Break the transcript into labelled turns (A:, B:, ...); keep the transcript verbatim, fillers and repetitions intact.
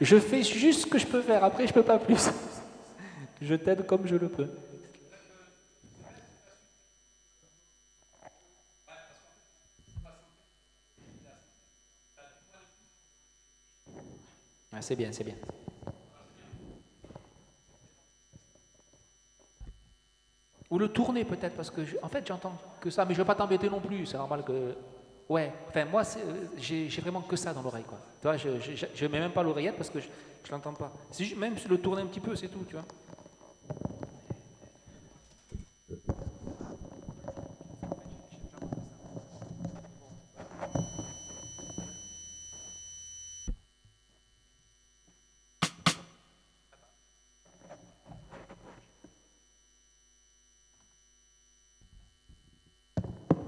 A: Je fais juste ce que je peux faire, après je peux pas plus. Je t'aide comme je le peux. Ah, c'est bien, c'est bien. Ou le tourner peut-être, parce que je- en fait j'entends que ça, mais je ne veux pas t'embêter non plus, c'est normal que... Ouais, enfin moi c'est- euh, j'ai j'ai vraiment que ça dans l'oreille, quoi. Tu vois, je ne mets même pas l'oreillette parce que je ne l'entends pas. C'est juste- même le tourner un petit peu, c'est tout, tu vois.